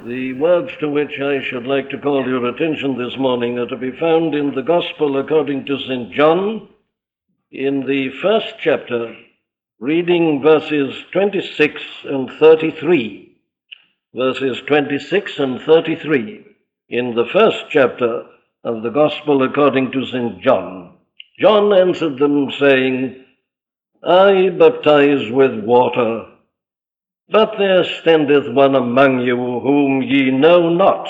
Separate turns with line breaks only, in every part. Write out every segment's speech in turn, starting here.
The words to which I should like to call your attention this morning are to be found in the Gospel according to St. John, in the first chapter, reading verses 26 and 33. Verses 26 and 33 in the first chapter of the Gospel according to St. John. John answered them, saying, I baptize with water, but there standeth one among you whom ye know not,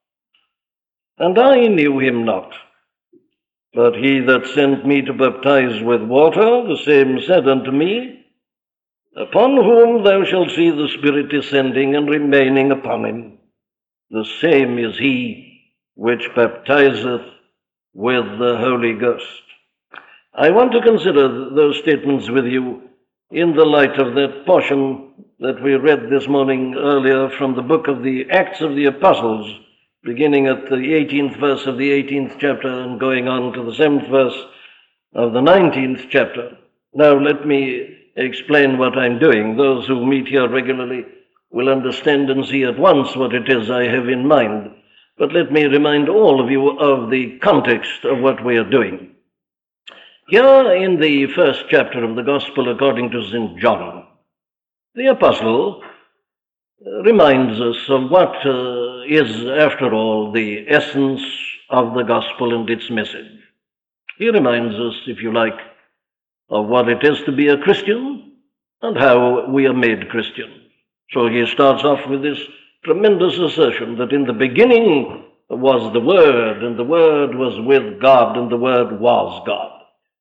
and I knew him not. But he that sent me to baptize with water, the same said unto me, Upon whom thou shalt see the Spirit descending and remaining upon him, the same is he which baptizeth with the Holy Ghost. I want to consider those statements with you in the light of that portion that we read this morning earlier from the book of the Acts of the Apostles, beginning at the 18th verse of the 18th chapter and going on to the 7th verse of the 19th chapter. Now let me explain what I'm doing. Those who meet here regularly will understand and see at once what it is I have in mind. But let me remind all of you of the context of what we are doing. Here in the first chapter of the Gospel according to St. John, the Apostle reminds us of what is, after all, the essence of the Gospel and its message. He reminds us, if you like, of what it is to be a Christian and how we are made Christians. So he starts off with this tremendous assertion that in the beginning was the Word, and the Word was with God, and the Word was God.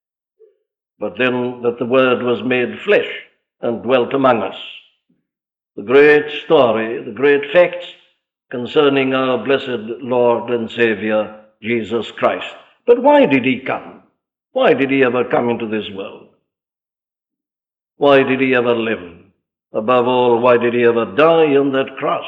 But then that the Word was made flesh and dwelt among us. The great story, the great facts concerning our blessed Lord and Savior, Jesus Christ. But why did he come? Why did he ever come into this world? Why did he ever live? Above all, why did he ever die on that cross?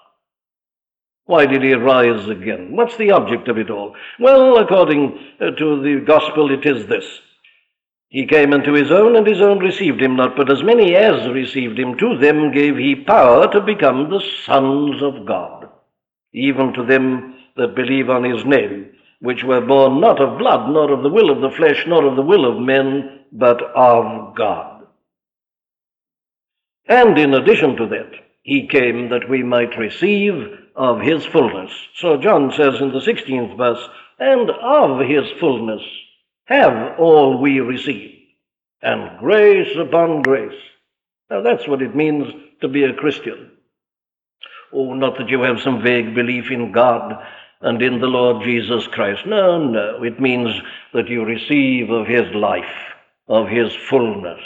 Why did he rise again? What's the object of it all? Well, according to the gospel, it is this. He came unto his own, and his own received him not. But as many as received him, to them gave he power to become the sons of God, even to them that believe on his name, which were born not of blood, nor of the will of the flesh, nor of the will of men, but of God. And in addition to that, he came that we might receive of his fullness. So John says in the 16th verse, and of his fullness have all we received, and grace upon grace. Now that's what it means to be a Christian. Oh, not that you have some vague belief in God and in the Lord Jesus Christ. No, it means that you receive of his life, of his fullness.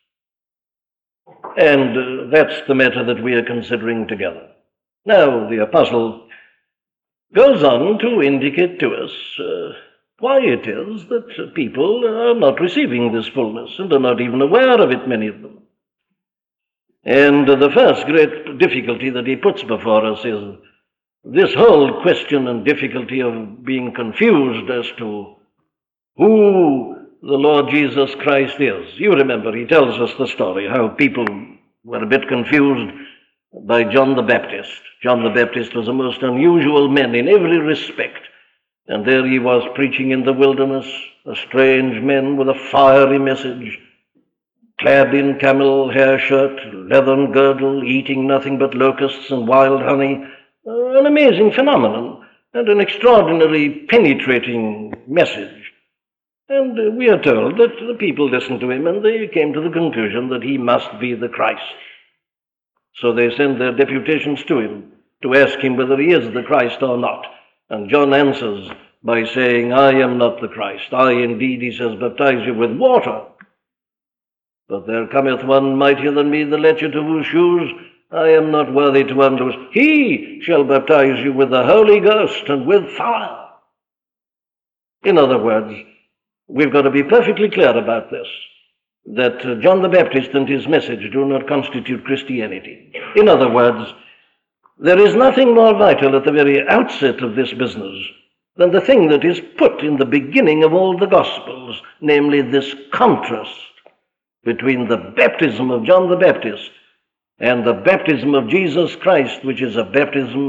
And that's the matter that we are considering together. Now, the apostle goes on to indicate to us why it is that people are not receiving this fullness and are not even aware of it, many of them. And the first great difficulty that he puts before us is this whole question and difficulty of being confused as to who the Lord Jesus Christ is. You remember, he tells us the story, how people were a bit confused by John the Baptist. John the Baptist was a most unusual man in every respect. And there he was preaching in the wilderness, a strange man with a fiery message, clad in camel hair shirt, leathern girdle, eating nothing but locusts and wild honey. An amazing phenomenon and an extraordinarily penetrating message. And we are told that the people listened to him and they came to the conclusion that he must be the Christ. So they send their deputations to him to ask him whether he is the Christ or not. And John answers by saying, I am not the Christ. I indeed, he says, baptize you with water. But there cometh one mightier than me, the latchet of whose shoes I am not worthy to unloose. He shall baptize you with the Holy Ghost and with fire. In other words, we've got to be perfectly clear about this, that John the Baptist and his message do not constitute Christianity. In other words, there is nothing more vital at the very outset of this business than the thing that is put in the beginning of all the Gospels, namely this contrast between the baptism of John the Baptist and the baptism of Jesus Christ, which is a baptism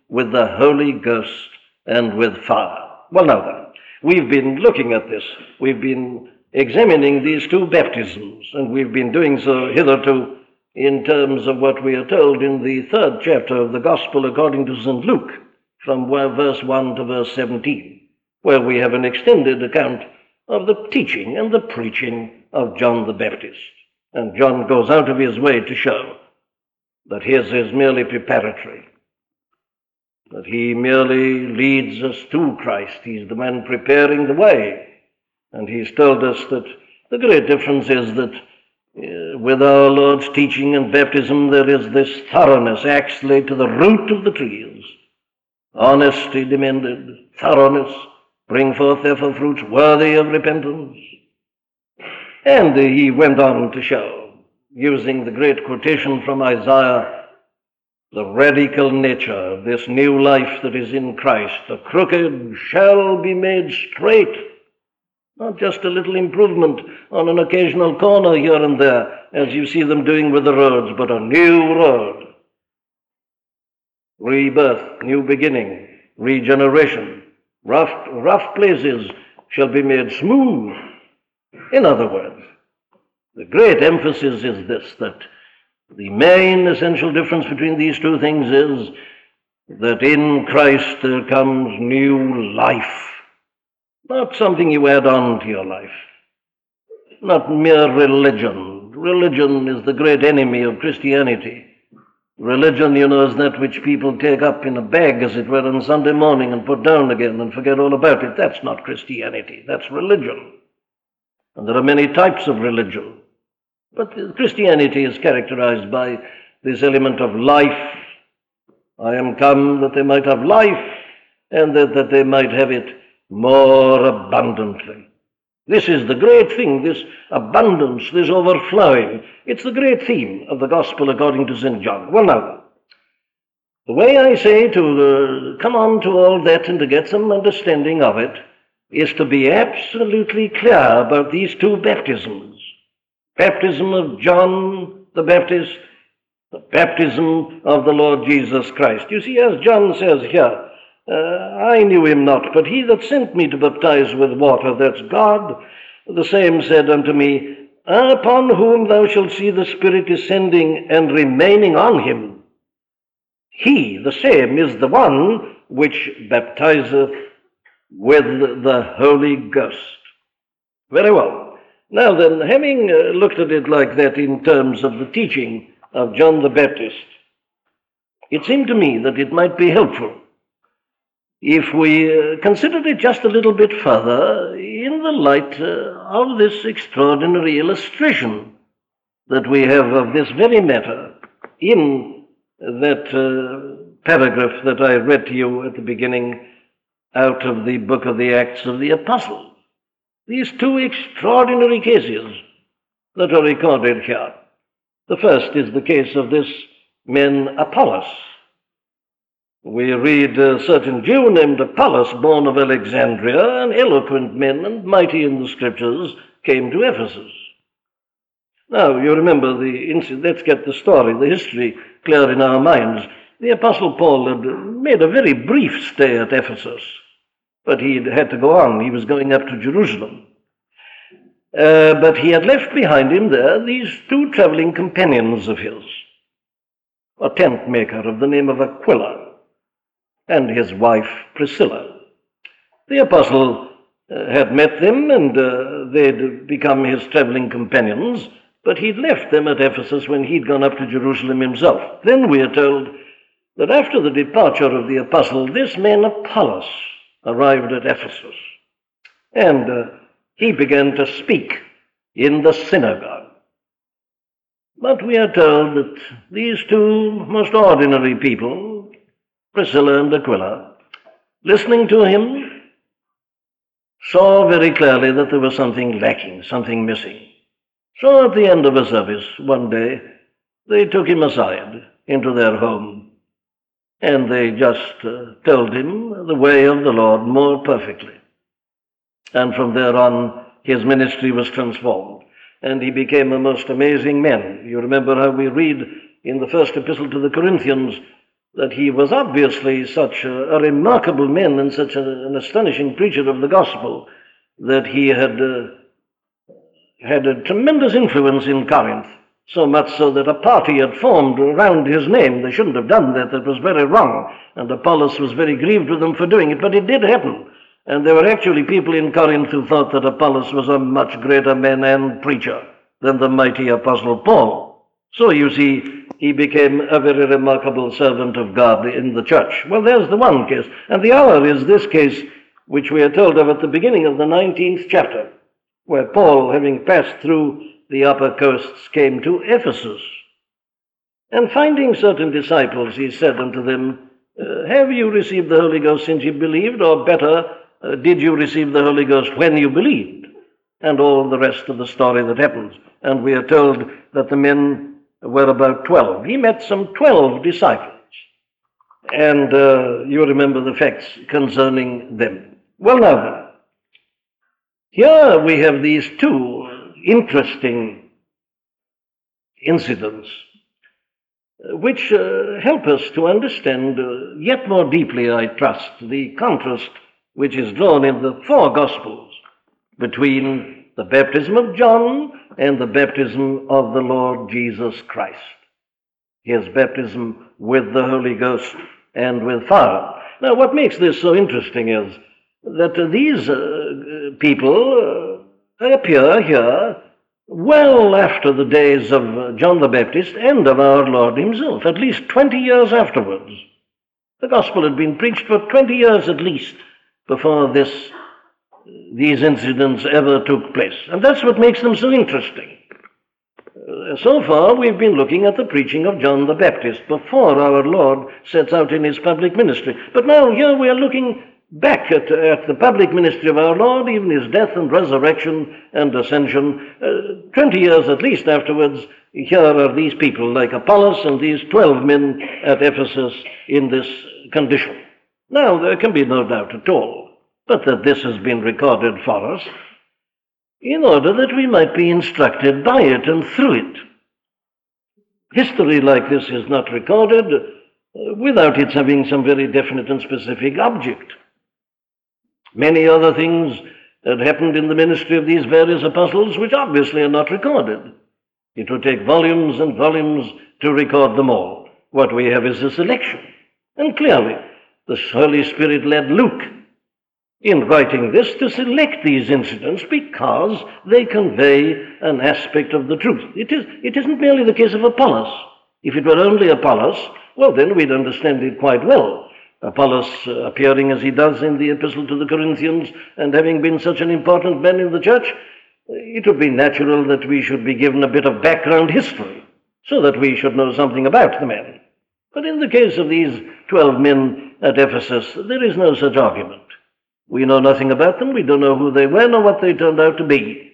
with the Holy Ghost and with fire. Well, now then, we've been looking at this. We've been examining these two baptisms, and we've been doing so hitherto in terms of what we are told in the 3rd chapter of the Gospel according to St. Luke, from verse 1 to verse 17, where we have an extended account of the teaching and the preaching of John the Baptist. And John goes out of his way to show that his is merely preparatory, that he merely leads us to Christ. He's the man preparing the way. And he's told us that the great difference is that with our Lord's teaching and baptism, there is this thoroughness, axe laid to the root of the trees. Honesty demanded, thoroughness, bring forth therefore fruits worthy of repentance. And he went on to show, using the great quotation from Isaiah, the radical nature of this new life that is in Christ. The crooked shall be made straight. Not just a little improvement on an occasional corner here and there, as you see them doing with the roads, but a new road. Rebirth, new beginning, regeneration. Rough places shall be made smooth. In other words, the great emphasis is this, that the main essential difference between these two things is that in Christ there comes new life. Not something you add on to your life. Not mere religion. Religion is the great enemy of Christianity. Religion, is that which people take up in a bag, as it were, on Sunday morning and put down again and forget all about it. That's not Christianity. That's religion. And there are many types of religion. But Christianity is characterized by this element of life. I am come that they might have life, and that they might have it more abundantly. This is the great thing, this abundance, this overflowing. It's the great theme of the Gospel according to St. John. Well, now, the way I say to come on to all that and to get some understanding of it is to be absolutely clear about these two baptisms. Baptism of John the Baptist, the baptism of the Lord Jesus Christ. You see, as John says here, I knew him not, but he that sent me to baptize with water, that's God, the same said unto me, upon whom thou shalt see the Spirit descending and remaining on him. He, the same, is the one which baptizeth with the Holy Ghost. Very well. Now then, having looked at it like that in terms of the teaching of John the Baptist, it seemed to me that it might be helpful if we considered it just a little bit further in the light of this extraordinary illustration that we have of this very matter in that paragraph that I read to you at the beginning out of the book of the Acts of the Apostles. These two extraordinary cases that are recorded here. The first is the case of this man Apollos. We read a certain Jew named Apollos, born of Alexandria, an eloquent man and mighty in the Scriptures, came to Ephesus. Now, you remember the incident. Let's get the story, the history clear in our minds. The Apostle Paul had made a very brief stay at Ephesus, but he had to go on. He was going up to Jerusalem. But he had left behind him there these two traveling companions of his, a tent maker of the name of Aquila and his wife Priscilla. The apostle had met them, and they'd become his traveling companions, but he'd left them at Ephesus when he'd gone up to Jerusalem himself. Then we are told that after the departure of the apostle, this man Apollos arrived at Ephesus, and he began to speak in the synagogue. But we are told that these two most ordinary people, Priscilla and Aquila, listening to him, saw very clearly that there was something lacking, something missing. So at the end of a service one day, they took him aside into their home, and they just told him the way of the Lord more perfectly. And from there on, his ministry was transformed, and he became a most amazing man. You remember how we read in the first epistle to the Corinthians that he was obviously such a remarkable man and such an astonishing preacher of the gospel that he had a tremendous influence in Corinth, so much so that a party had formed around his name. They shouldn't have done that. That was very wrong, and Apollos was very grieved with them for doing it, but it did happen. And there were actually people in Corinth who thought that Apollos was a much greater man and preacher than the mighty Apostle Paul. So you see, he became a very remarkable servant of God in the church. Well, there's the one case. And the other is this case, which we are told of at the beginning of the 19th chapter, where Paul, having passed through the upper coasts, came to Ephesus. And finding certain disciples, he said unto them, have you received the Holy Ghost since you believed? Or better, did you receive the Holy Ghost when you believed? And all the rest of the story that happens. And we are told that the men were about 12. He met some 12 disciples. And you remember the facts concerning them. Well, now then, here we have these two interesting incidents which help us to understand yet more deeply, I trust, the contrast which is drawn in the four Gospels between the baptism of John and the baptism of the Lord Jesus Christ. His baptism with the Holy Ghost and with fire. Now, what makes this so interesting is that these people appear here well after the days of John the Baptist and of our Lord himself, at least 20 years afterwards. The gospel had been preached for 20 years at least before these incidents ever took place. And that's what makes them so interesting. So far, we've been looking at the preaching of John the Baptist before our Lord sets out in his public ministry. But now here we are looking back at the public ministry of our Lord, even his death and resurrection and ascension. 20 years at least afterwards, here are these people like Apollos and these 12 men at Ephesus in this condition. Now, there can be no doubt at all but that this has been recorded for us in order that we might be instructed by it and through it. History like this is not recorded without its having some very definite and specific object. Many other things had happened in the ministry of these various apostles which obviously are not recorded. It would take volumes and volumes to record them all. What we have is a selection. And clearly, the Holy Spirit led Luke in writing this to select these incidents because they convey an aspect of the truth. It isn't merely the case of Apollos. If it were only Apollos, well, then we'd understand it quite well. Apollos appearing as he does in the epistle to the Corinthians and having been such an important man in the church, it would be natural that we should be given a bit of background history so that we should know something about the man. But in the case of these 12 men at Ephesus, there is no such argument. We know nothing about them. We don't know who they were nor what they turned out to be.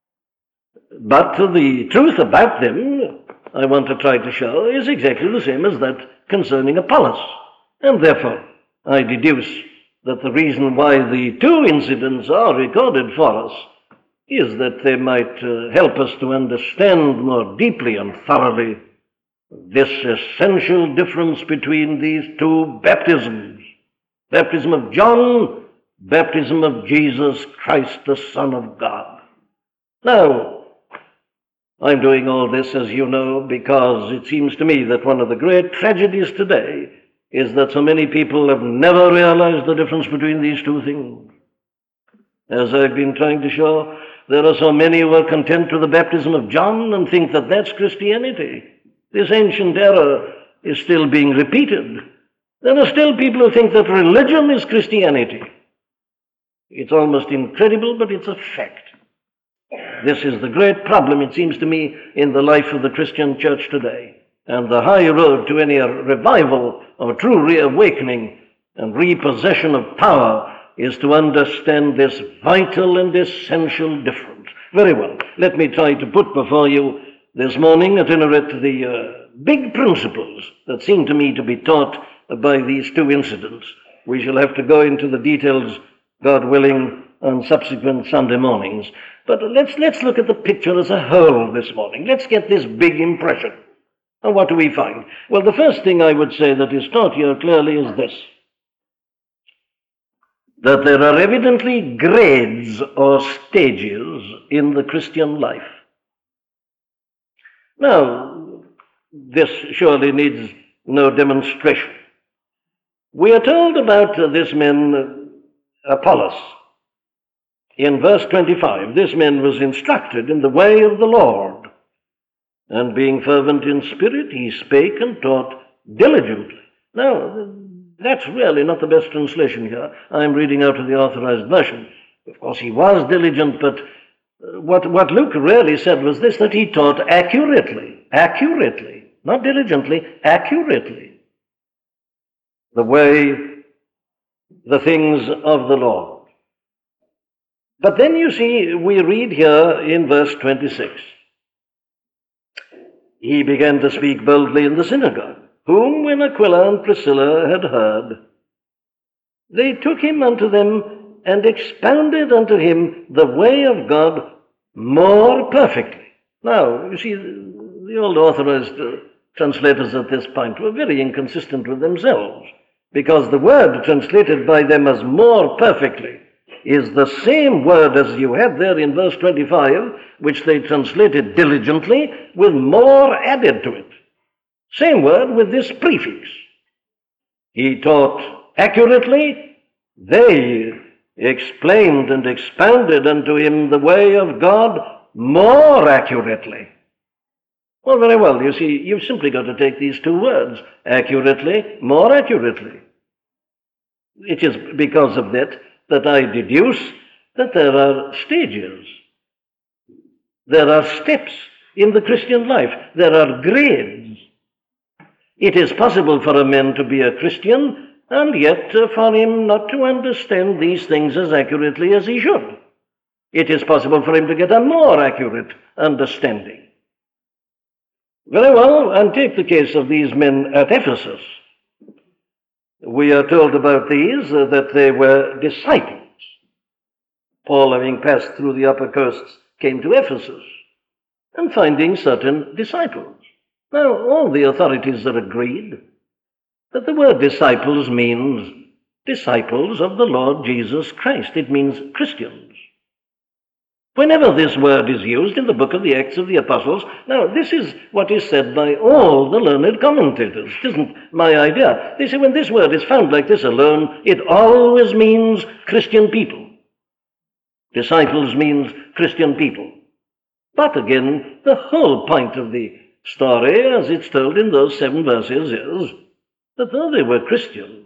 But the truth about them, I want to try to show, is exactly the same as that concerning Apollos. And therefore, I deduce that the reason why the two incidents are recorded for us is that they might help us to understand more deeply and thoroughly this essential difference between these two baptisms. Baptism of John, baptism of Jesus Christ, the Son of God. Now, I'm doing all this, as you know, because it seems to me that one of the great tragedies today is that so many people have never realized the difference between these two things. As I've been trying to show, there are so many who are content with the baptism of John and think that that's Christianity. This ancient error is still being repeated. There are still people who think that religion is Christianity. It's almost incredible, but it's a fact. This is the great problem, it seems to me, in the life of the Christian church today. And the high road to any revival or true reawakening and repossession of power is to understand this vital and essential difference. Very well, let me try to put before you this morning, at any rate, the big principles that seem to me to be taught by these two incidents. We shall have to go into the details, God willing, on subsequent Sunday mornings. But let's look at the picture as a whole this morning. Let's get this big impression. And what do we find? Well, the first thing I would say that is taught here clearly is this: that there are evidently grades or stages in the Christian life. Now, this surely needs no demonstration. We are told about this man, Apollos. In verse 25, this man was instructed in the way of the Lord, and being fervent in spirit, he spake and taught diligently. Now, that's really not the best translation here. I'm reading out of the Authorized Version. Of course, he was diligent, but what Luke really said was this, that he taught accurately, not diligently, accurately, the things of the Lord. But then you see, we read here in verse 26, he began to speak boldly in the synagogue, whom when Aquila and Priscilla had heard, they took him unto them and expounded unto him the way of God more perfectly. Now, you see, the old authorized translators at this point were very inconsistent with themselves, because the word translated by them as more perfectly is the same word as you had there in verse 25, which they translated diligently, with more added to it. Same word with this prefix. He taught accurately, they explained and expounded unto him the way of God more accurately. Well, very well, you see, you've simply got to take these two words, accurately, more accurately. It is because of that I deduce that there are stages, there are steps in the Christian life, there are grades. It is possible for a man to be a Christian and yet for him not to understand these things as accurately as he should. It is possible for him to get a more accurate understanding. Very well, and take the case of these men at Ephesus. We are told about these that they were disciples. Paul, having passed through the upper coasts, came to Ephesus and finding certain disciples. Now, all the authorities are agreed that the word disciples means disciples of the Lord Jesus Christ. It means Christians. Whenever this word is used in the book of the Acts of the Apostles, now this is what is said by all the learned commentators. It isn't my idea. They say when this word is found like this alone, it always means Christian people. Disciples means Christian people. But again, the whole point of the story, as it's told in those 7 verses, is that though they were Christians,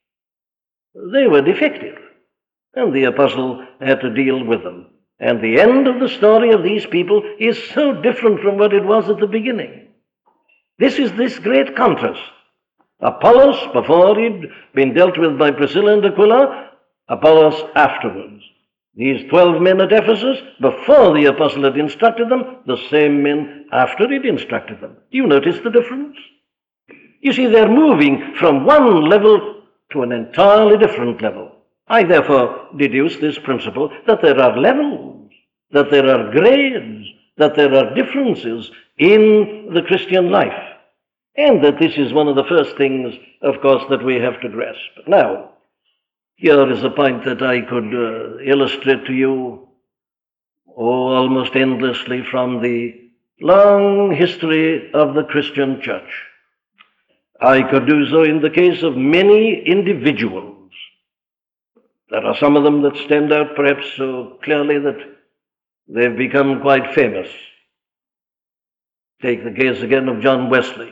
they were defective, and the apostle had to deal with them. And the end of the story of these people is so different from what it was at the beginning. This is this great contrast. Apollos, before he'd been dealt with by Priscilla and Aquila, Apollos afterwards. These 12 men at Ephesus, before the apostle had instructed them, the same men after he'd instructed them. Do you notice the difference? You see, they're moving from one level to an entirely different level. I therefore deduce this principle that there are levels, that there are grades, that there are differences in the Christian life, and that this is one of the first things, of course, that we have to grasp. Now, here is a point that I could illustrate to you, almost endlessly from the long history of the Christian church. I could do so in the case of many individuals. There are some of them that stand out perhaps so clearly that they've become quite famous. Take the case again of John Wesley,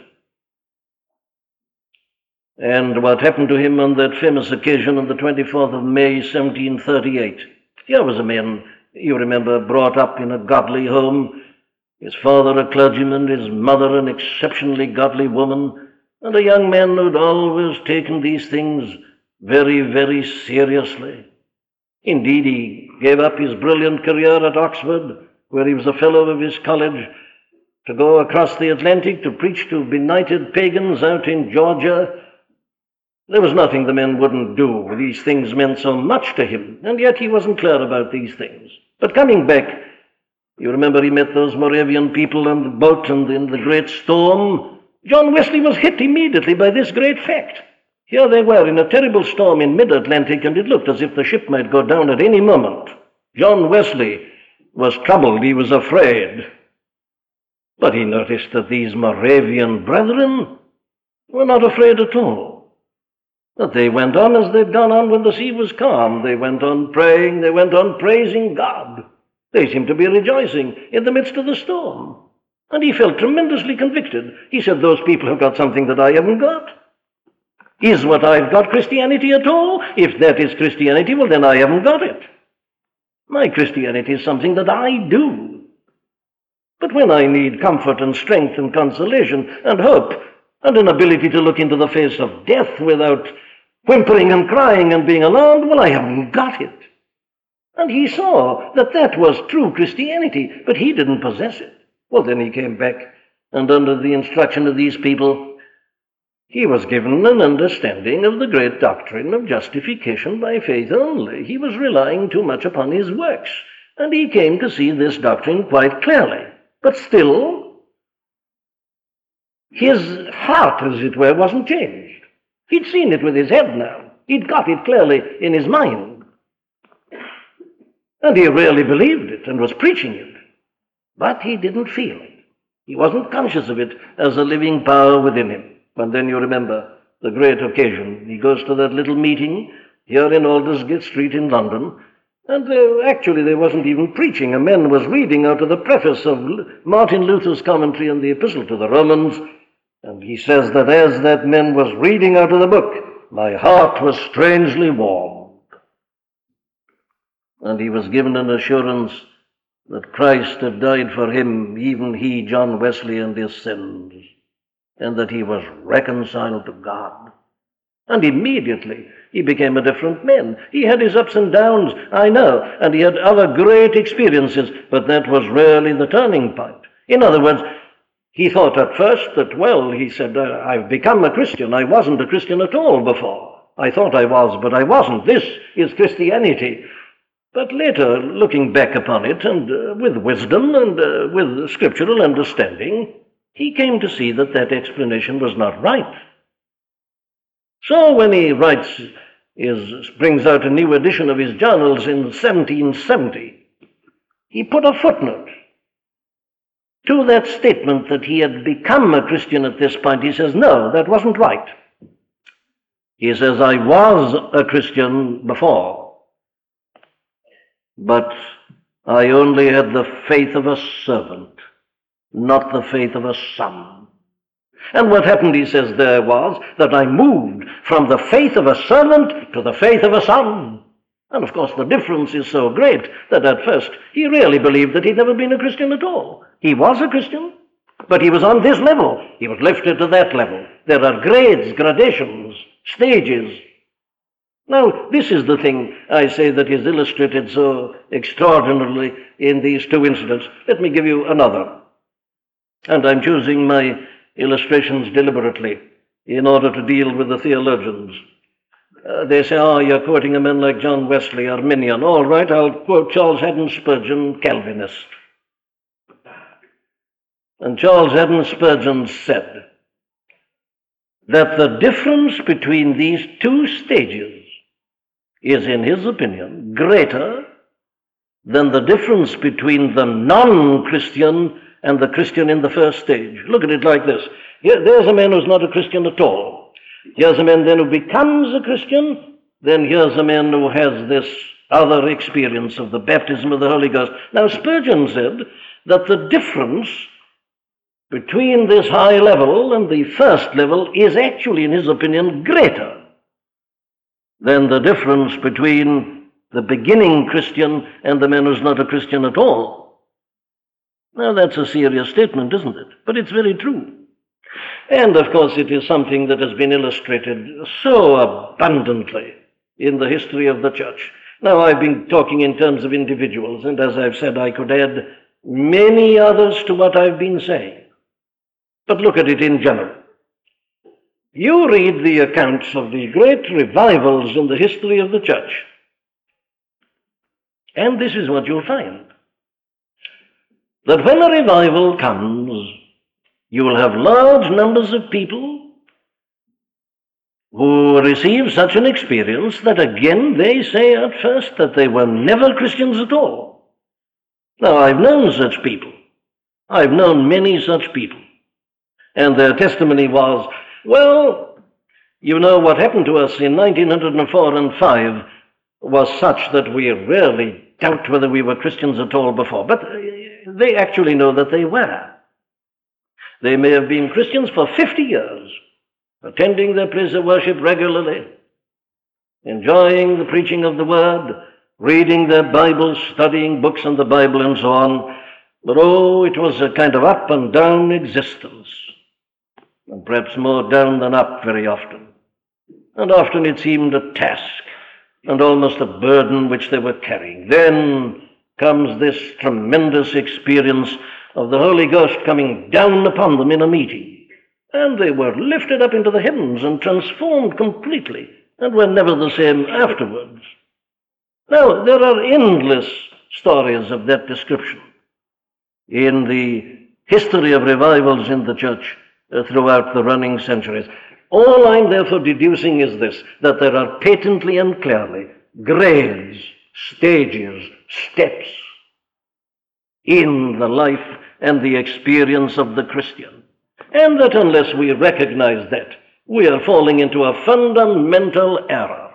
and what happened to him on that famous occasion on the 24th of May, 1738. Here was a man, you remember, brought up in a godly home, his father a clergyman, his mother an exceptionally godly woman, and a young man who'd always taken these things very, very seriously. Indeed, he gave up his brilliant career at Oxford, where he was a fellow of his college, to go across the Atlantic to preach to benighted pagans out in Georgia. There was nothing the man wouldn't do. These things meant so much to him, and yet he wasn't clear about these things. But coming back, you remember he met those Moravian people on the boat and in the great storm, John Wesley was hit immediately by this great fact. Here they were in a terrible storm in mid-Atlantic, and it looked as if the ship might go down at any moment. John Wesley was troubled, he was afraid. But he noticed that these Moravian brethren were not afraid at all. That they went on as they'd gone on when the sea was calm. They went on praying, they went on praising God. They seemed to be rejoicing in the midst of the storm. And he felt tremendously convicted. He said, those people have got something that I haven't got. Is what I've got Christianity at all? If that is Christianity, well, then I haven't got it. My Christianity is something that I do. But when I need comfort and strength and consolation and hope and an ability to look into the face of death without whimpering and crying and being alarmed, well, I haven't got it. And he saw that that was true Christianity, but he didn't possess it. Well, then he came back, and under the instruction of these people, he was given an understanding of the great doctrine of justification by faith only. He was relying too much upon his works, and he came to see this doctrine quite clearly. But still, his heart, as it were, wasn't changed. He'd seen it with his head now. He'd got it clearly in his mind. And he really believed it and was preaching it. But he didn't feel it. He wasn't conscious of it as a living power within him. And then you remember the great occasion. He goes to that little meeting here in Aldersgate Street in London, and actually there wasn't even preaching. A man was reading out of the preface of Martin Luther's commentary on the Epistle to the Romans, and he says that as that man was reading out of the book, my heart was strangely warmed. And he was given an assurance that Christ had died for him, even he, John Wesley, and his sins, and that he was reconciled to God. And immediately he became a different man. He had his ups and downs, I know, and he had other great experiences, but that was really the turning point. In other words, he thought at first that, well, he said, I've become a Christian. I wasn't a Christian at all before. I thought I was, but I wasn't. This is Christianity. But later, looking back upon it, and with wisdom and with scriptural understanding, he came to see that that explanation was not right. So when he brings out a new edition of his journals in 1770, he put a footnote to that statement that he had become a Christian at this point. He says, no, that wasn't right. He says, I was a Christian before, but I only had the faith of a servant, not the faith of a son. And what happened, he says, there was that I moved from the faith of a servant to the faith of a son. And of course the difference is so great that at first he really believed that he'd never been a Christian at all. He was a Christian, but he was on this level. He was lifted to that level. There are grades, gradations, stages. Now, this is the thing I say that is illustrated so extraordinarily in these two incidents. Let me give you another. And I'm choosing my illustrations deliberately in order to deal with the theologians. They say, you're quoting a man like John Wesley, Arminian. All right, I'll quote Charles Haddon Spurgeon, Calvinist. And Charles Haddon Spurgeon said that the difference between these two stages is, in his opinion, greater than the difference between the non-Christian and the Christian in the first stage. Look at it like this. There's a man who's not a Christian at all. Here's a man then who becomes a Christian. Then here's a man who has this other experience of the baptism of the Holy Ghost. Now, Spurgeon said that the difference between this high level and the first level is actually, in his opinion, greater than the difference between the beginning Christian and the man who's not a Christian at all. Now, that's a serious statement, isn't it? But it's very true. And, of course, it is something that has been illustrated so abundantly in the history of the church. Now, I've been talking in terms of individuals, and as I've said, I could add many others to what I've been saying. But look at it in general. You read the accounts of the great revivals in the history of the church, and this is what you'll find. That when a revival comes, You will have large numbers of people who receive such an experience that again they say at first that they were never Christians at all. Now, I've known such people. I've known many such people. And their testimony was, well, you know, what happened to us in 1904 and 5 was such that we really doubt whether we were Christians at all before. But they actually know that they were. They may have been Christians for 50 years, attending their place of worship regularly, enjoying the preaching of the Word, reading their Bibles, studying books on the Bible and so on. But oh, it was a kind of up and down existence, and perhaps more down than up very often. And often it seemed a task and almost a burden which they were carrying. Then comes this tremendous experience of the Holy Ghost coming down upon them in a meeting. And they were lifted up into the heavens and transformed completely, and were never the same afterwards. Now, there are endless stories of that description in the history of revivals in the church throughout the running centuries. All I'm therefore deducing is this, that there are patently and clearly grades, stages, steps in the life and the experience of the Christian. And that unless we recognize that, we are falling into a fundamental error.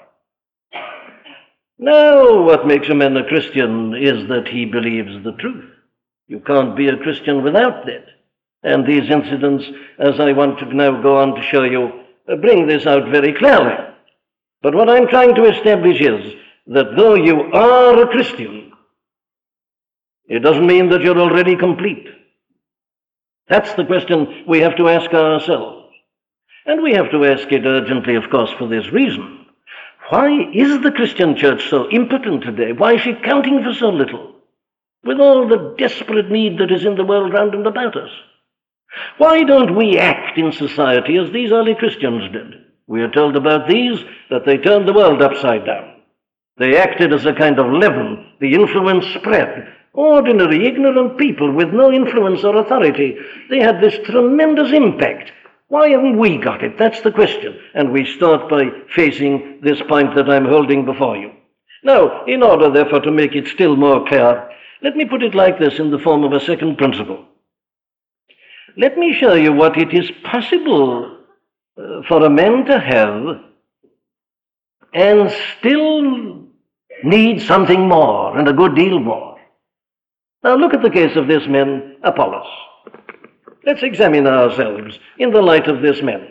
Now, what makes a man a Christian is that he believes the truth. You can't be a Christian without that. And these incidents, as I want to now go on to show you, bring this out very clearly. But what I'm trying to establish is that though you are a Christian, it doesn't mean that you're already complete. That's the question we have to ask ourselves. And we have to ask it urgently, of course, for this reason. Why is the Christian church so impotent today? Why is she counting for so little, with all the desperate need that is in the world round and about us? Why don't we act in society as these early Christians did? We are told about these that they turned the world upside down. They acted as a kind of leaven. The influence spread. Ordinary, ignorant people with no influence or authority, they had this tremendous impact. Why haven't we got it? That's the question. And we start by facing this point that I'm holding before you. Now, in order, therefore, to make it still more clear, let me put it like this in the form of a second principle. Let me show you what it is possible for a man to have and still need something more, and a good deal more. Now look at the case of this man, Apollos. Let's examine ourselves in the light of this man.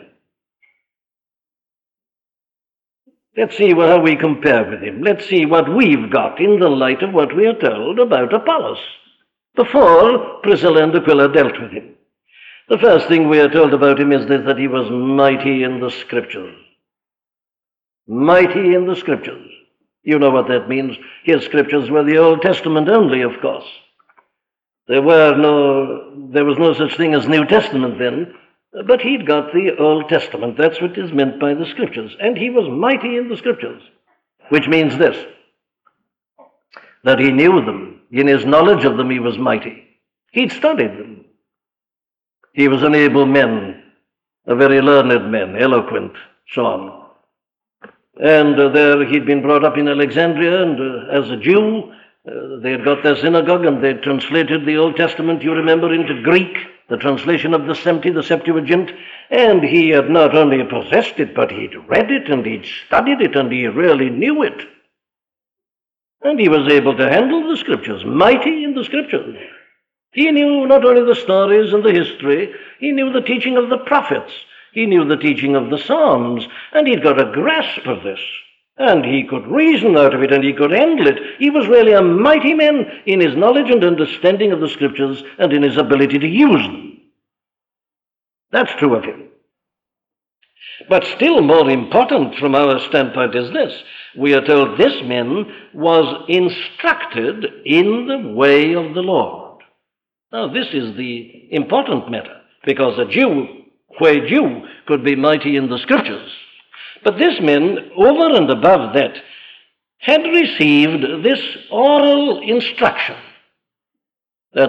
Let's see how we compare with him. Let's see what we've got in the light of what we are told about Apollos before Priscilla and Aquila dealt with him. The first thing we are told about him is this, that he was mighty in the Scriptures. Mighty in the Scriptures. You know what that means. His Scriptures were the Old Testament only, of course. There was no such thing as New Testament then, but he'd got the Old Testament. That's what is meant by the Scriptures. And he was mighty in the Scriptures, which means this, that he knew them. In his knowledge of them, he was mighty. He'd studied them. He was an able man, a very learned man, eloquent, so on. And there he'd been brought up in Alexandria, and as a Jew, they had got their synagogue, and they translated the Old Testament, you remember, into Greek, the translation of the Septuagint, and he had not only possessed it, but he'd read it, and he'd studied it, and he really knew it. And he was able to handle the Scriptures, mighty in the Scriptures. He knew not only the stories and the history, he knew the teaching of the prophets, he knew the teaching of the Psalms, and he'd got a grasp of this. And he could reason out of it, and he could handle it. He was really a mighty man in his knowledge and understanding of the Scriptures and in his ability to use them. That's true of him. But still more important from our standpoint is this. We are told this man was instructed in the way of the Lord. Now, this is the important matter, because a Jew could be mighty in the Scriptures. But this man, over and above that, had received this oral instruction. That's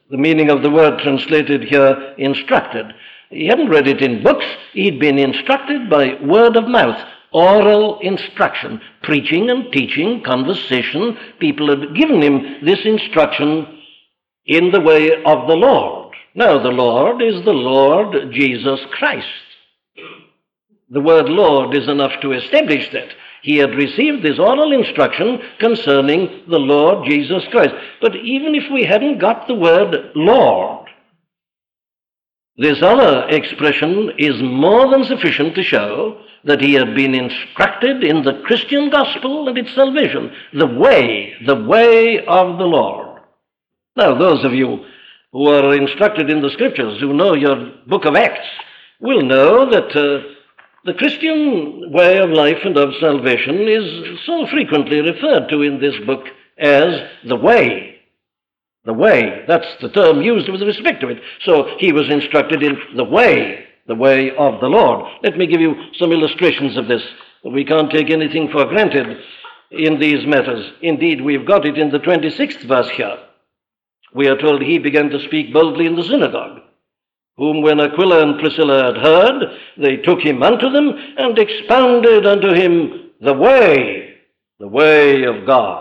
the meaning of the word translated here, instructed. He hadn't read it in books. He'd been instructed by word of mouth, oral instruction, preaching and teaching, conversation. People had given him this instruction in the way of the Lord. Now, the Lord is the Lord Jesus Christ. The word Lord is enough to establish that. He had received this oral instruction concerning the Lord Jesus Christ. But even if we hadn't got the word Lord, this other expression is more than sufficient to show that he had been instructed in the Christian gospel and its salvation, the way of the Lord. Now, those of you who are instructed in the Scriptures, who know your book of Acts, will know that the Christian way of life and of salvation is so frequently referred to in this book as the way. The way, that's the term used with respect to it. So he was instructed in the way of the Lord. Let me give you some illustrations of this. We can't take anything for granted in these matters. Indeed, we've got it in the 26th verse here. We are told he began to speak boldly in the synagogue, whom when Aquila and Priscilla had heard, they took him unto them and expounded unto him the way of God.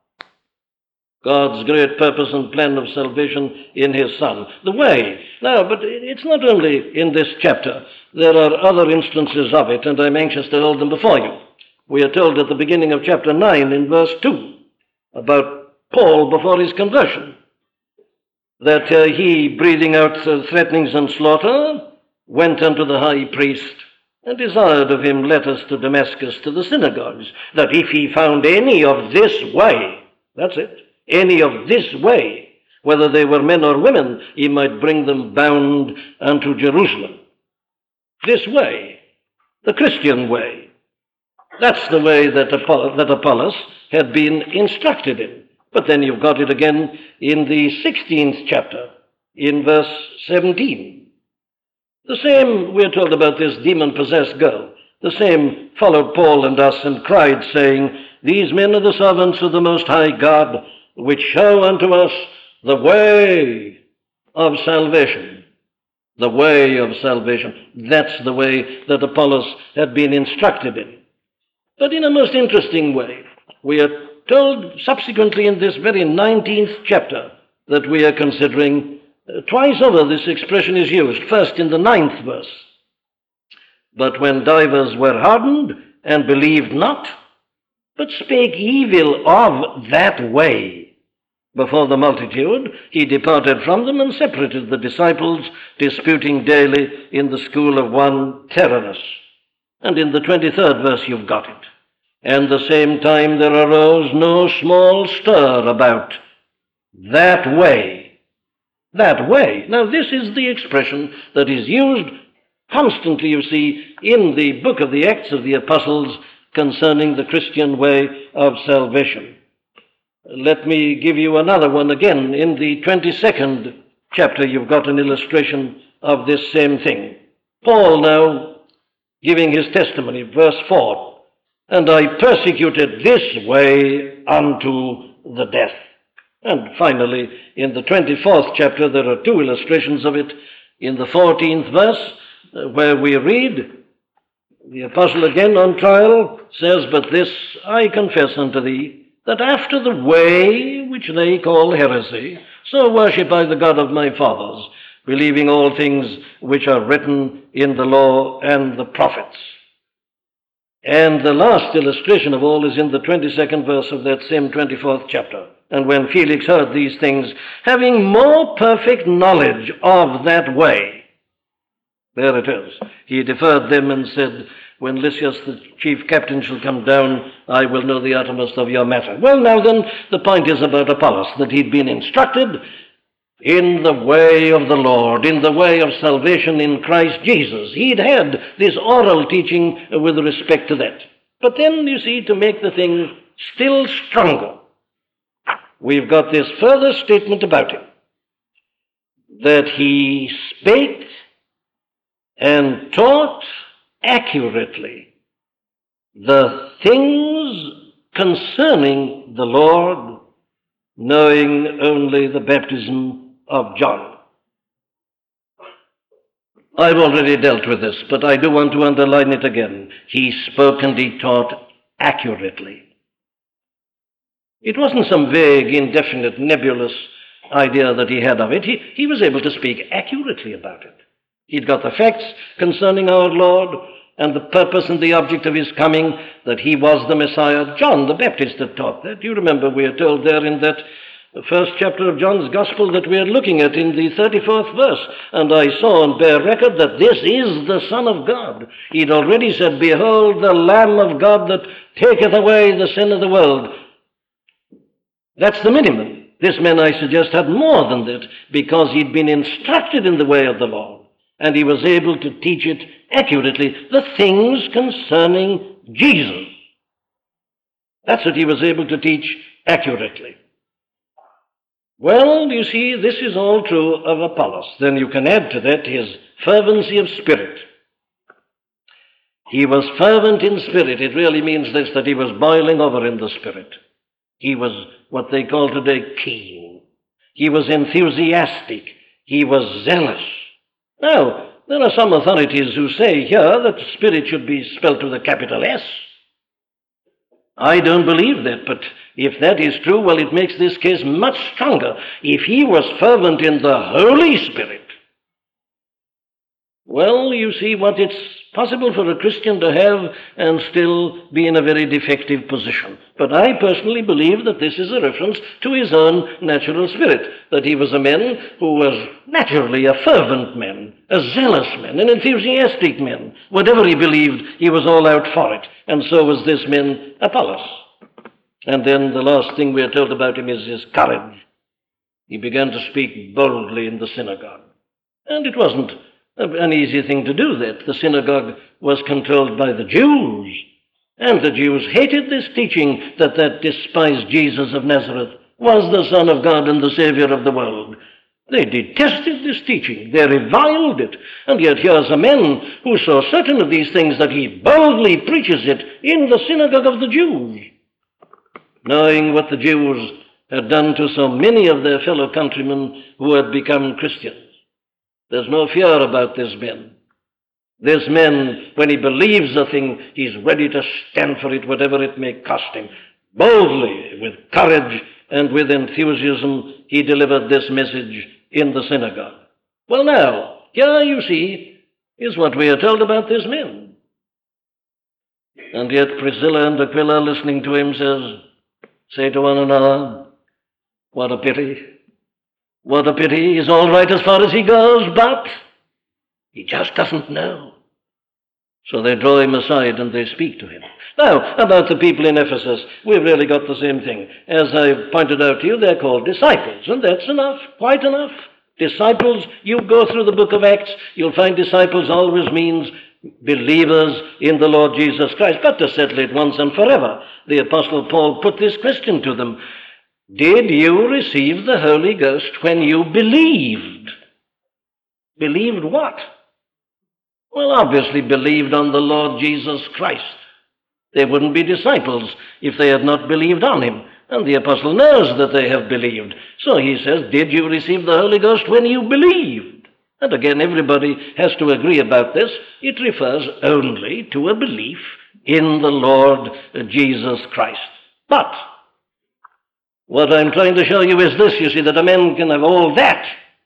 God's great purpose and plan of salvation in his Son. The way. Now, but it's not only in this chapter. There are other instances of it, and I'm anxious to hold them before you. We are told at the beginning of chapter 9 in verse 2 about Paul before his conversion, that he, breathing out threatenings and slaughter, went unto the high priest and desired of him letters to Damascus to the synagogues, that if he found any of this way, that's it, any of this way, whether they were men or women, he might bring them bound unto Jerusalem. This way, the Christian way, that's the way that Apollos had been instructed in. But then you've got it again in the 16th chapter, in verse 17. The same, we're told about this demon-possessed girl. The same followed Paul and us and cried, saying, These men are the servants of the Most High God, which show unto us the way of salvation. The way of salvation. That's the way that Apollos had been instructed in. But in a most interesting way, we are told subsequently in this very 19th chapter that we are considering, twice over this expression is used. First in the 9th verse. But when divers were hardened and believed not, but spake evil of that way before the multitude, he departed from them and separated the disciples, disputing daily in the school of one Tyrannus. And in the 23rd verse you've got it. And the same time there arose no small stir about that way. That way. Now this is the expression that is used constantly, you see, in the book of the Acts of the Apostles concerning the Christian way of salvation. Let me give you another one again. In the 22nd chapter, you've got an illustration of this same thing. Paul now giving his testimony, verse 4, And I persecuted this way unto the death. And finally, in the 24th chapter, there are two illustrations of it. In the 14th verse, where we read, the apostle again on trial says, But this I confess unto thee, that after the way which they call heresy, so worship I the God of my fathers, believing all things which are written in the law and the prophets. And the last illustration of all is in the 22nd verse of that same 24th chapter. And when Felix heard these things, having more perfect knowledge of that way, there it is, he deferred them and said, When Lysias the chief captain shall come down, I will know the uttermost of your matter. Well, now then, the point is about Apollos, that he'd been instructed in the way of the Lord, in the way of salvation in Christ Jesus. He'd had this oral teaching with respect to that. But then, you see, to make the thing still stronger, we've got this further statement about him, that he spake and taught accurately the things concerning the Lord, knowing only the baptism of John. I've already dealt with this, but I do want to underline it again. He spoke and he taught accurately. It wasn't some vague, indefinite, nebulous idea that he had of it. He was able to speak accurately about it. He'd got the facts concerning our Lord and the purpose and the object of his coming, that he was the Messiah. John the Baptist had taught that. You remember we are told there in that first chapter of John's Gospel that we are looking at in the 34th verse. And I saw and bear record that this is the Son of God. He'd already said, behold, the Lamb of God that taketh away the sin of the world. That's the minimum. This man, I suggest, had more than that, because he'd been instructed in the way of the Lord, and he was able to teach it accurately, the things concerning Jesus. That's what he was able to teach accurately. Well, you see, this is all true of Apollos. Then you can add to that his fervency of spirit. He was fervent in spirit. It really means this, that he was boiling over in the spirit. He was what they call today keen. He was enthusiastic. He was zealous. Now, there are some authorities who say here that spirit should be spelt with a capital S. I don't believe that, but if that is true, well, it makes this case much stronger. If he was fervent in the Holy Spirit, well, you see what it's possible for a Christian to have and still be in a very defective position. But I personally believe that this is a reference to his own natural spirit, that he was a man who was naturally a fervent man, a zealous man, an enthusiastic man. Whatever he believed, he was all out for it. And so was this man, Apollos. And then the last thing we are told about him is his courage. He began to speak boldly in the synagogue. And it wasn't an easy thing to do that. The synagogue was controlled by the Jews, and the Jews hated this teaching that despised Jesus of Nazareth was the Son of God and the Savior of the world. They detested this teaching. They reviled it. And yet here's a man who's so certain of these things that he boldly preaches it in the synagogue of the Jews, knowing what the Jews had done to so many of their fellow countrymen who had become Christians. There's no fear about this man. This man, when he believes a thing, he's ready to stand for it, whatever it may cost him. Boldly, with courage and with enthusiasm, he delivered this message in the synagogue. Well, now, here you see is what we are told about this man. And yet Priscilla and Aquila, listening to him, say to one another, what a pity. What a pity. He's all right as far as he goes, but he just doesn't know. So they draw him aside and they speak to him. Now, about the people in Ephesus, we've really got the same thing. As I pointed out to you, they're called disciples, and that's enough, quite enough. Disciples, you go through the book of Acts, you'll find disciples always means believers in the Lord Jesus Christ. But to settle it once and forever, the Apostle Paul put this question to them. Did you receive the Holy Ghost when you believed? Believed what? Well, obviously believed on the Lord Jesus Christ. They wouldn't be disciples if they had not believed on him. And the apostle knows that they have believed. So he says, did you receive the Holy Ghost when you believed? And again, everybody has to agree about this. It refers only to a belief in the Lord Jesus Christ. But what I'm trying to show you is this, you see, that a man can have all that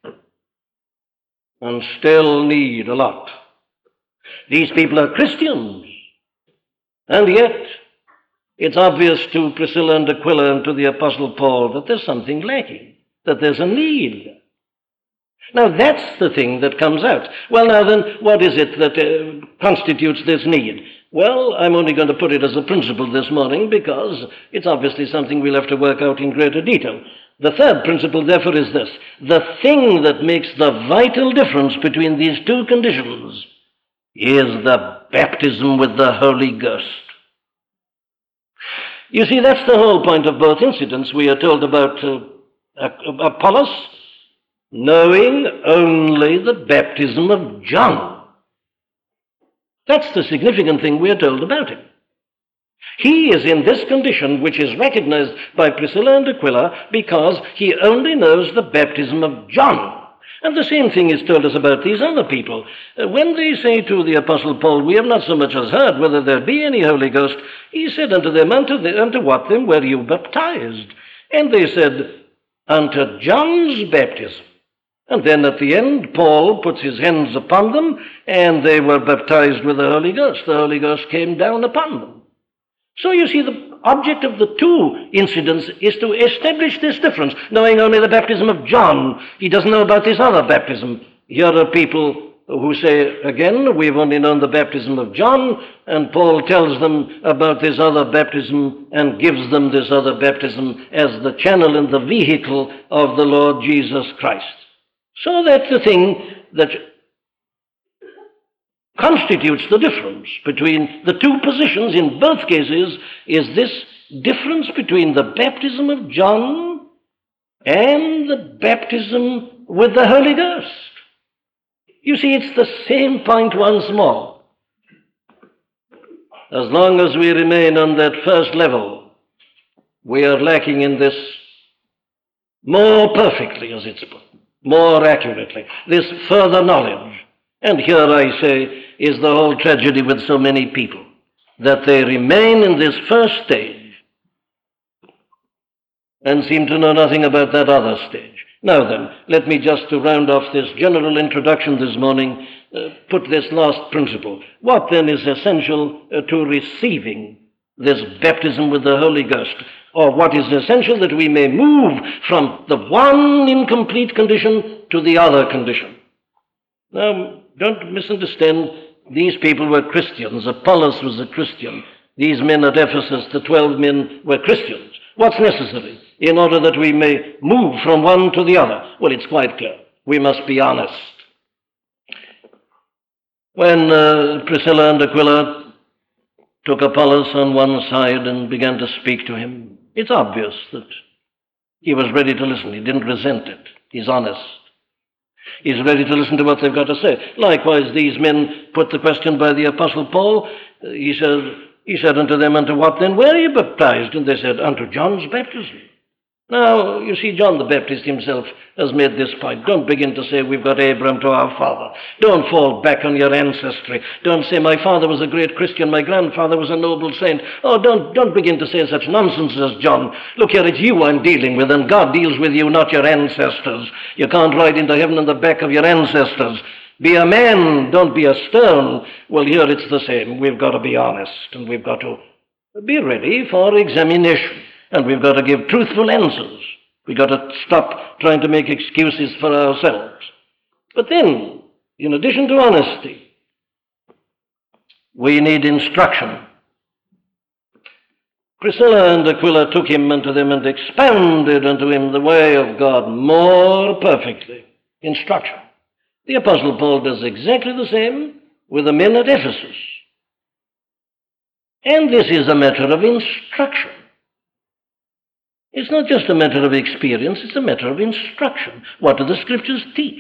and still need a lot. These people are Christians, and yet it's obvious to Priscilla and Aquila and to the Apostle Paul that there's something lacking, that there's a need. Now that's the thing that comes out. Well, now then, what is it that constitutes this need? Well, I'm only going to put it as a principle this morning because it's obviously something we'll have to work out in greater detail. The third principle, therefore, is this. The thing that makes the vital difference between these two conditions is the baptism with the Holy Ghost. You see, that's the whole point of both incidents. We are told about Apollos knowing only the baptism of John. That's the significant thing we are told about him. He is in this condition, which is recognized by Priscilla and Aquila, because he only knows the baptism of John. And the same thing is told us about these other people. When they say to the Apostle Paul, we have not so much as heard whether there be any Holy Ghost, he said unto them, unto what then were you baptized? And they said, unto John's baptism. And then at the end, Paul puts his hands upon them, and they were baptized with the Holy Ghost. The Holy Ghost came down upon them. So you see, the object of the two incidents is to establish this difference, knowing only the baptism of John. He doesn't know about this other baptism. Here are people who say, again, we've only known the baptism of John, and Paul tells them about this other baptism and gives them this other baptism as the channel and the vehicle of the Lord Jesus Christ. So that's the thing that constitutes the difference between the two positions in both cases, is this difference between the baptism of John and the baptism with the Holy Ghost. You see, it's the same point once more. As long as we remain on that first level, we are lacking in this more perfectly, as it's put, more accurately, this further knowledge. And here, I say, is the whole tragedy with so many people, that they remain in this first stage and seem to know nothing about that other stage. Now then, let me just, to round off this general introduction this morning, put this last principle. What then is essential to receiving this baptism with the Holy Ghost? Or what is essential that we may move from the one incomplete condition to the other condition? Now, don't misunderstand. These people were Christians. Apollos was a Christian. These men at Ephesus, the 12 men, were Christians. What's necessary in order that we may move from one to the other? Well, it's quite clear. We must be honest. When Priscilla and Aquila took Apollos on one side and began to speak to him, it's obvious that he was ready to listen. He didn't resent it. He's honest. He's ready to listen to what they've got to say. Likewise, these men put the question by the Apostle Paul. He said unto them, unto what then were you baptized? And they said, unto John's baptism. Now, you see, John the Baptist himself has made this point. Don't begin to say we've got Abraham to our father. Don't fall back on your ancestry. Don't say my father was a great Christian, my grandfather was a noble saint. Oh, don't begin to say such nonsense as John. Look here, it's you I'm dealing with, and God deals with you, not your ancestors. You can't ride into heaven on the back of your ancestors. Be a man, don't be a stone. Well, here it's the same. We've got to be honest, and we've got to be ready for examination. And we've got to give truthful answers. We've got to stop trying to make excuses for ourselves. But then, in addition to honesty, we need instruction. Priscilla and Aquila took him unto them and expounded unto him the way of God more perfectly. Instruction. The Apostle Paul does exactly the same with the men at Ephesus. And this is a matter of instruction. It's not just a matter of experience, it's a matter of instruction. What do the Scriptures teach?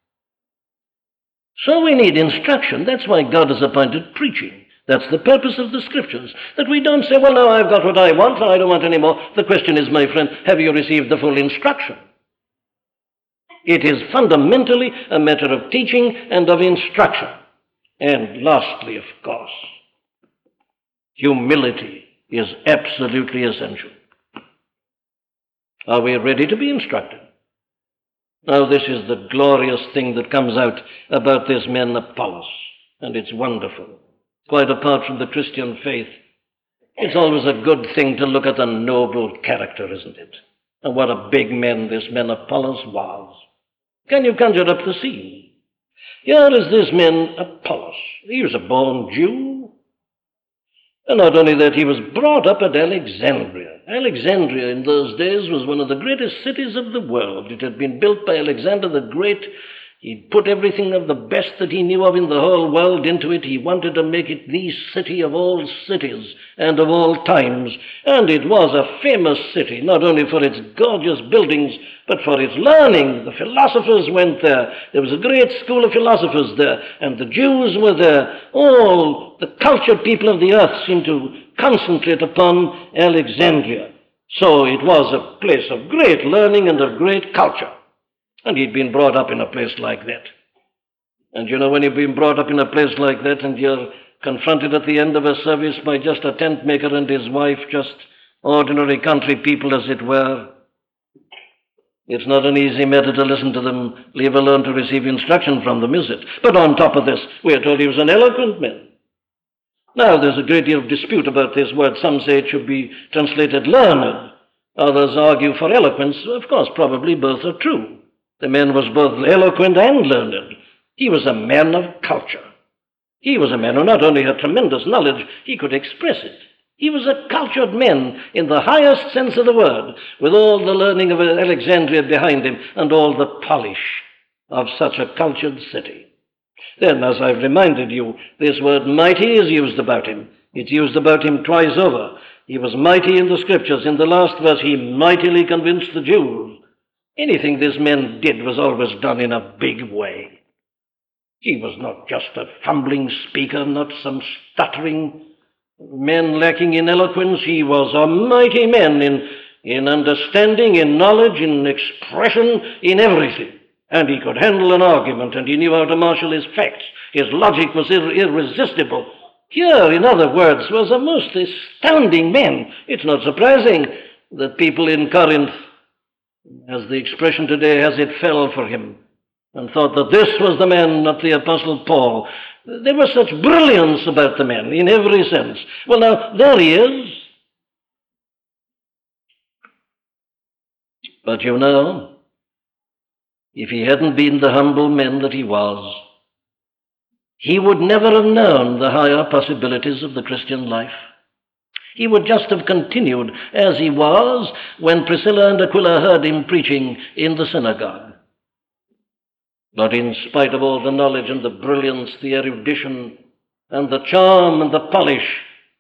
So we need instruction. That's why God has appointed preaching. That's the purpose of the Scriptures. That we don't say, well, now I've got what I want, I don't want any more. The question is, my friend, have you received the full instruction? It is fundamentally a matter of teaching and of instruction. And lastly, of course, humility is absolutely essential. Are we ready to be instructed? Now, this is the glorious thing that comes out about this man Apollos, and it's wonderful. Quite apart from the Christian faith, it's always a good thing to look at a noble character, isn't it? And what a big man this man Apollos was. Can you conjure up the scene? Here is this man Apollos. He was a born Jew. And not only that, he was brought up at Alexandria. Alexandria in those days was one of the greatest cities of the world. It had been built by Alexander the Great. He'd put everything of the best that he knew of in the whole world into it. He wanted to make it the city of all cities and of all times. And it was a famous city, not only for its gorgeous buildings, but for its learning. The philosophers went there. There was a great school of philosophers there, and the Jews were there. All the cultured people of the earth seemed to concentrate upon Alexandria. So it was a place of great learning and of great culture. And he'd been brought up in a place like that. And you know, when you've been brought up in a place like that and you're confronted at the end of a service by just a tent maker and his wife, just ordinary country people as it were, it's not an easy matter to listen to them, leave alone to receive instruction from them, is it? But on top of this, we are told he was an eloquent man. Now, there's a great deal of dispute about this word. Some say it should be translated learned. Others argue for eloquence. Of course, probably both are true. The man was both eloquent and learned. He was a man of culture. He was a man who not only had tremendous knowledge, he could express it. He was a cultured man in the highest sense of the word, with all the learning of Alexandria behind him and all the polish of such a cultured city. Then, as I've reminded you, this word mighty is used about him. It's used about him twice over. He was mighty in the scriptures. In the last verse, he mightily convinced the Jews. Anything this man did was always done in a big way. He was not just a fumbling speaker, not some stuttering man lacking in eloquence. He was a mighty man in understanding, in knowledge, in expression, in everything. And he could handle an argument, and he knew how to marshal his facts. His logic was irresistible. Here, in other words, was a most astounding man. It's not surprising that people in Corinth, as the expression today has it, fell for him and thought that this was the man, not the Apostle Paul. There was such brilliance about the man in every sense. Well, now, there he is. But you know, if he hadn't been the humble man that he was, he would never have known the higher possibilities of the Christian life. He would just have continued as he was when Priscilla and Aquila heard him preaching in the synagogue. But in spite of all the knowledge and the brilliance, the erudition and the charm and the polish,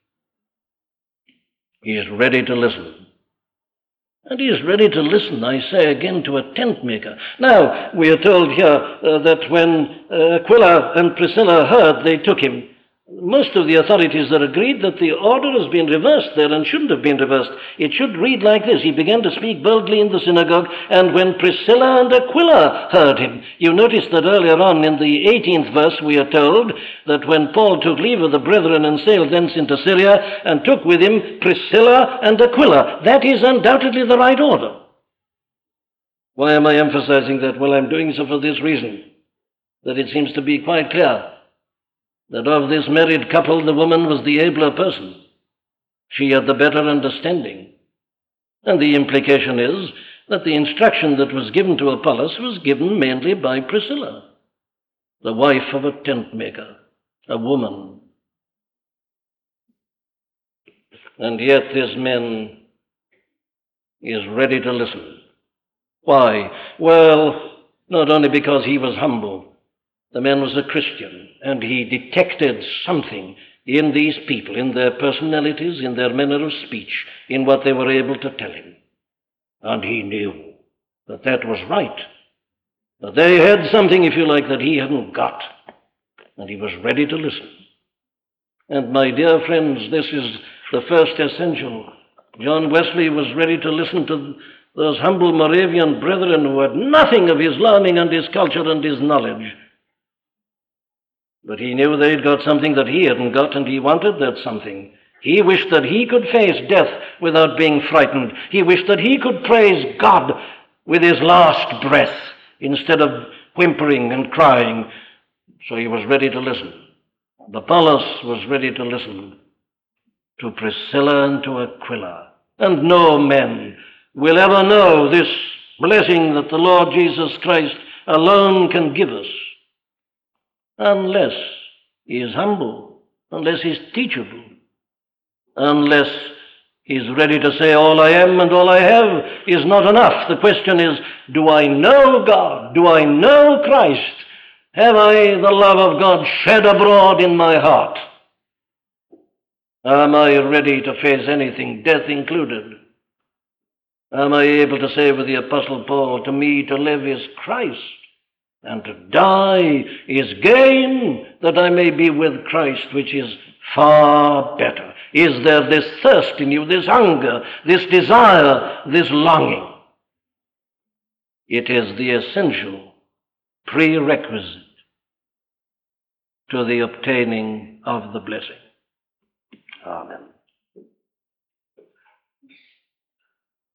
he is ready to listen. And he is ready to listen, I say again, to a tent maker. Now, we are told here that when Aquila and Priscilla heard, they took him. Most of the authorities are agreed that the order has been reversed there and shouldn't have been reversed. It should read like this. He began to speak boldly in the synagogue, and when Priscilla and Aquila heard him. You notice that earlier on in the 18th verse we are told that when Paul took leave of the brethren and sailed thence into Syria and took with him Priscilla and Aquila. That is undoubtedly the right order. Why am I emphasizing that? Well, I'm doing so for this reason, that it seems to be quite clear that of this married couple, the woman was the abler person. She had the better understanding. And the implication is that the instruction that was given to Apollos was given mainly by Priscilla, the wife of a tent maker, a woman. And yet this man is ready to listen. Why? Well, not only because he was humble. The man was a Christian, and he detected something in these people, in their personalities, in their manner of speech, in what they were able to tell him. And he knew that that was right. That they had something, if you like, that he hadn't got. And he was ready to listen. And my dear friends, this is the first essential. John Wesley was ready to listen to those humble Moravian brethren who had nothing of his learning and his culture and his knowledge. But he knew they'd got something that he hadn't got, and he wanted that something. He wished that he could face death without being frightened. He wished that he could praise God with his last breath instead of whimpering and crying. So he was ready to listen. Apollos was ready to listen to Priscilla and to Aquila. And no man will ever know this blessing that the Lord Jesus Christ alone can give us, unless he is humble, unless he is teachable, unless he is ready to say, all I am and all I have is not enough. The question is, do I know God? Do I know Christ? Have I the love of God shed abroad in my heart? Am I ready to face anything, death included? Am I able to say with the Apostle Paul, to me to live is Christ, and to die is gain, that I may be with Christ, which is far better. Is there this thirst in you, this hunger, this desire, this longing? It is the essential prerequisite to the obtaining of the blessing. Amen.